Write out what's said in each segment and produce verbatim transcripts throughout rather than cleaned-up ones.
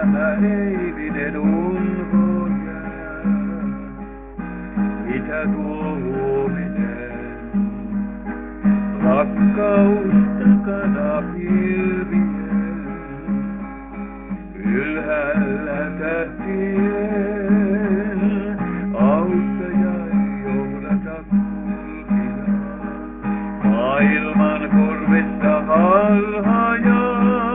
tämä eilinen unho jää. Mitä tuo huominen? Rakkaus takana pilvien, ylhäällä tähtien, auttaja johdata kulkija, maailman korvesta alhaja.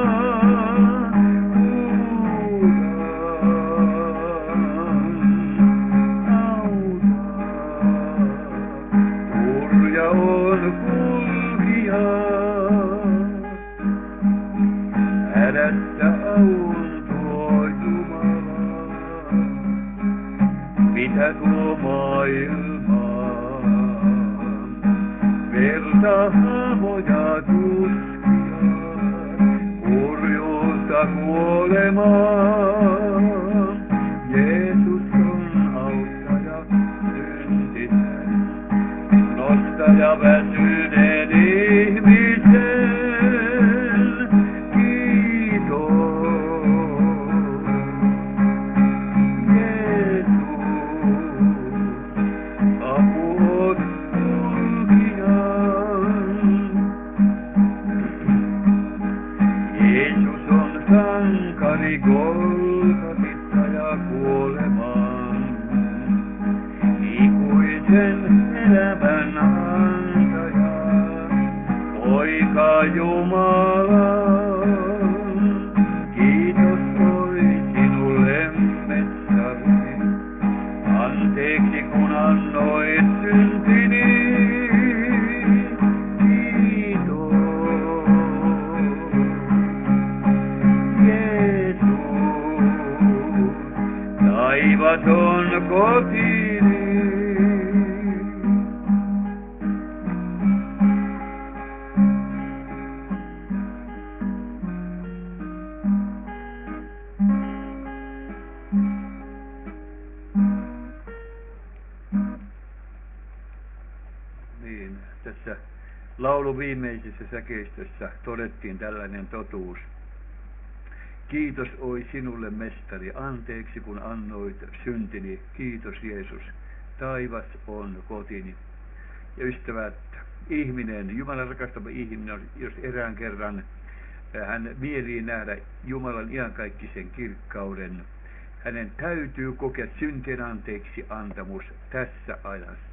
Mitä tuo maailma, verta, haavoja, tuskia, kurjuutta, kuolemaa. Jeesus on auttaja syntisen, nostaja väsyneen ihmisen. Golgatitta kuolemaan, ikuisen elämän antaja, poika Jumala. Kiitos oi sinulle, mestari, anteeksi kun annoit syntini. Taivaton kotini. Niin, tässä laulun viimeisessä säkeistössä todettiin tällainen totuus. Kiitos oi sinulle, mestari, anteeksi kun annoit syntini. Kiitos Jeesus, taivas on kotini. Ja ystävät, ihminen, Jumalan rakastama ihminen, jos erään kerran hän mielii nähdä Jumalan iankaikkisen kirkkauden, hänen täytyy kokea syntien anteeksi antamus tässä ajassa.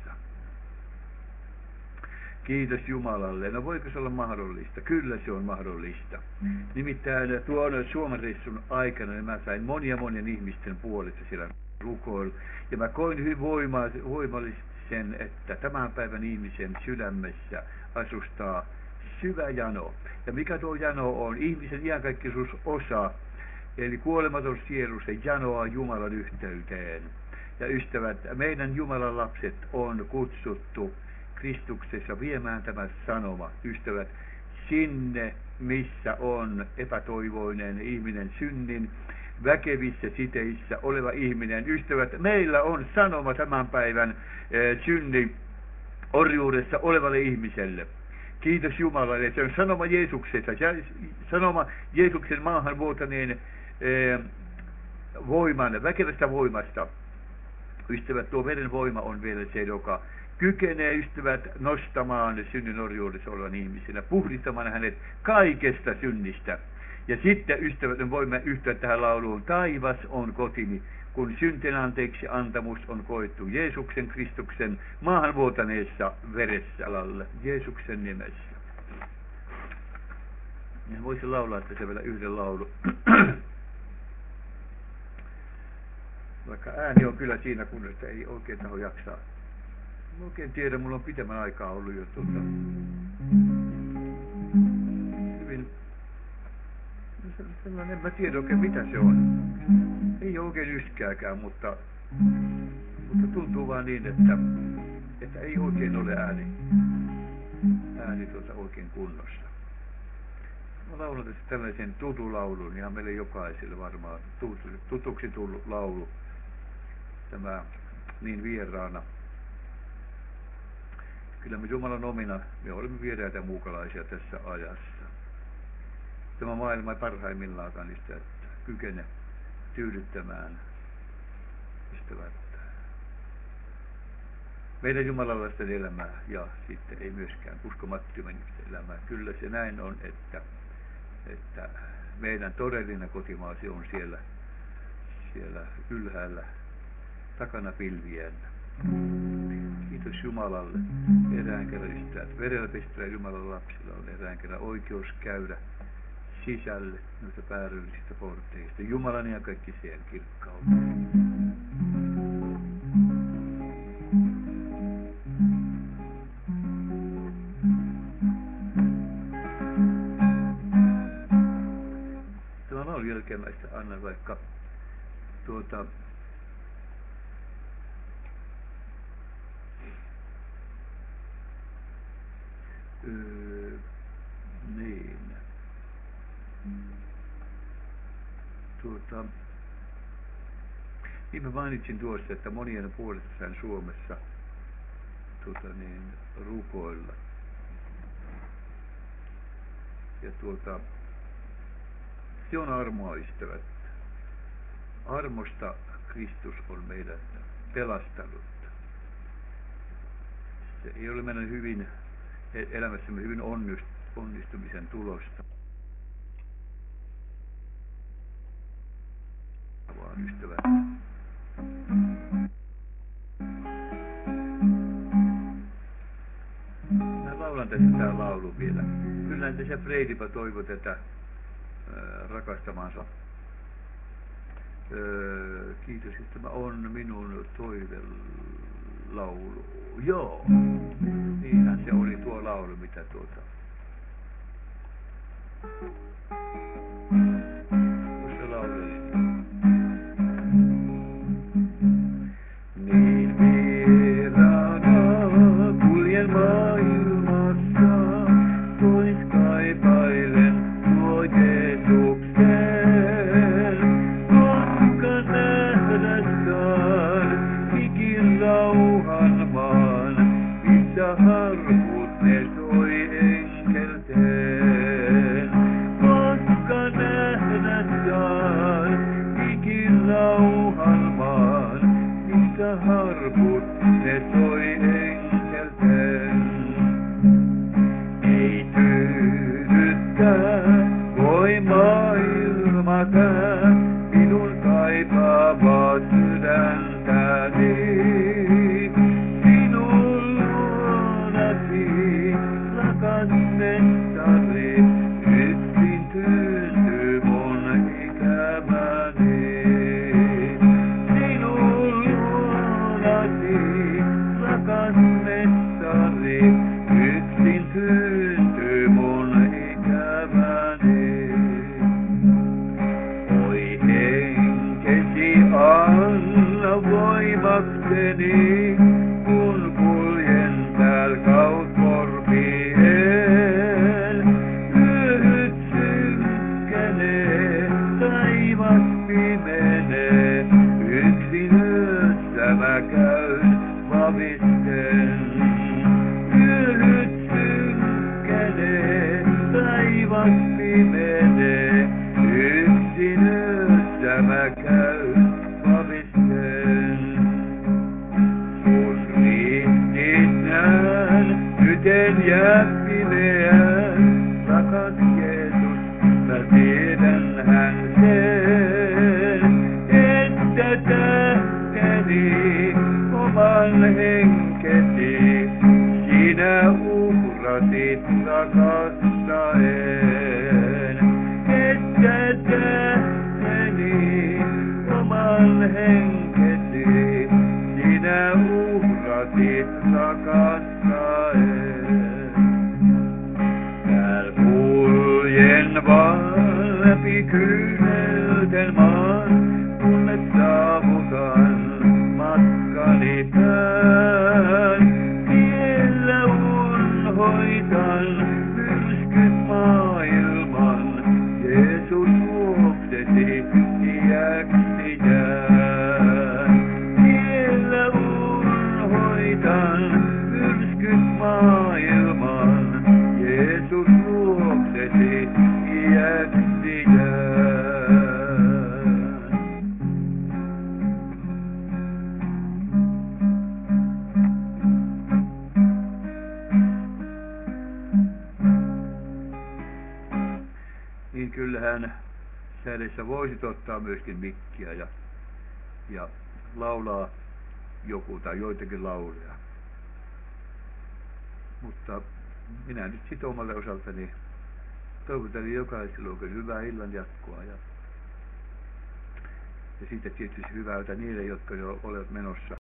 Kiitos Jumalalle. No voiko se olla mahdollista? Kyllä se on mahdollista. Mm. Nimittäin tuon Suomen reissun aikana niin mä sain monia monien ihmisten puolesta siellä rukoilla. Ja mä koin hyvin voimallisen, että tämän päivän ihmisen sydämessä asustaa syvä jano. Ja mikä tuo jano on? Ihmisen iankaikkisuus osa, eli kuolematon sielu, se janoaa Jumalan yhteyteen. Ja ystävät, meidän Jumalan lapset on kutsuttu Kristuksessa viemään tämä sanoma, ystävät, sinne, missä on epätoivoinen ihminen, synnin väkevissä siteissä oleva ihminen. Ystävät, meillä on sanoma tämän päivän eh, synnin orjuudessa olevalle ihmiselle. Kiitos Jumalalle. Se on sanoma Jeesuksesta, sanoma Jeesuksen maahan vuotaneen eh, voiman, väkevästä voimasta. Ystävät, tuo veren voima on vielä se, joka kykenee, ystävät, nostamaan synnin orjuudessa olevan ihmisen, puhdistamaan hänet kaikesta synnistä. Ja sitten, ystävät, me voimme yhtyä tähän lauluun, taivas on kotini, kun syntien anteeksi antamus on koettu Jeesuksen Kristuksen maahan vuotaneessa veressä alalle, Jeesuksen nimessä. Ja voisin laulaa tässä vielä yhden laulun. Vaikka ääni on kyllä siinä kunnossa, ei oikein taho jaksaa. Mä oikein tiedä, mulla on pitemmän aikaa ollut jo tuota, hyvin, sellainen, en mä tiedä oikein mitä se on. Ei ole oikein yskääkään, mutta, mutta tuntuu vaan niin, että, että ei oikein ole ääni, ääni tuota oikein kunnossa. Mä laulan tässä tällaisen tutulaulun, ihan meille jokaiselle varmaan tutuksi tullut laulu, tämä niin vieraana. Kyllä me Jumalan omina, me olemme vieraita muukalaisia tässä ajassa. Tämä maailma ei parhaimmillaan kanista, että kykene tyydyttämään, ystävät, meidän jumalalaisten elämää ja sitten ei myöskään uskomattomien elämää. Kyllä se näin on, että, että meidän todellinen kotimaasi on siellä, siellä ylhäällä takana pilvien. Kiitos Jumalalle erään kerran ystävät. Verellä pestyä Jumalan lapsilla on erään kerran oikeus käydä sisälle noista pääryllisistä porteista. Jumalan ja kaikki siellä kirkkautta. Tämä on jälkeenmäistä. Annan vaikka tuota Öö, niin. Tuota, niin mä mainitsin tuossa, että monien puolestaan Suomessa tuota niin, rukoilla. Ja tuota, se on armoa, ystävät. Armosta Kristus on meidät pelastanut. Se ei ole meidän hyvin elämässämme hyvin onnistumisen tulosta, vaan ystävät. Mä laulan tässä tää laulu vielä. Kyllä tässä Freidipä toivoi tätä ää, rakastamansa. Öö, kiitos, että mä on minun toivelaulu. Joo, niinhän se oli tuo laulu, mitä tuota. Se laulu oli. Niin vieraana kuljen maailmassa, pois kaipailen tuo Jeesuksen. Koska nähdä saan ikin rauhan maan, missä harput ne soi enkelten. Koska nähdä saan ikin rauhan maan, missä harput ne soi enkelten. Ei tyydyttää voi maailmata minun kaipaavaa sydäntäni. Sinun luonasi, rakas mestari, yksin tyyntyy mun ikämäni. Sinun luonasi, rakas mestari, yksin tyyntyy mun ikämäni. Oi henkesi anna voimakseni, kun kuljen tääl kautkorpien. Yöt synkkenee, taivas pimenee, yksin yössä mä käyn vavisten. Yöt synkkenee, taivas pimenee, yksin yössä mä käyn vavisten. Sun ristit näen, nyt en jää pimeään, rakas Jeesus, mä tiedän hän sen, että tähteni oman henkesi sinä uhrasit rakastaen. Että tähteni oman henkesi sinä uhrasit rakastaen. Tääl kuljen vaan läpi kyynelten maan, kunnes saavutan matkani pään. Tiellä unhoitan myrskyt maailman, Jeesus vuoksesi iäksi jään. Tiellä unhoitan myrskyt maailman, Jeesus vuoksesi iäksi jään. kyllähän sädessä voisit ottaa myöskin mikkiä ja, ja laulaa joku tai joitakin lauleja. Mutta minä nyt sit omalta osaltani toivotan jokaiselle oikein hyvää illan jatkoa ja, ja siitä tietysti hyvää niille, jotka jo olevat menossa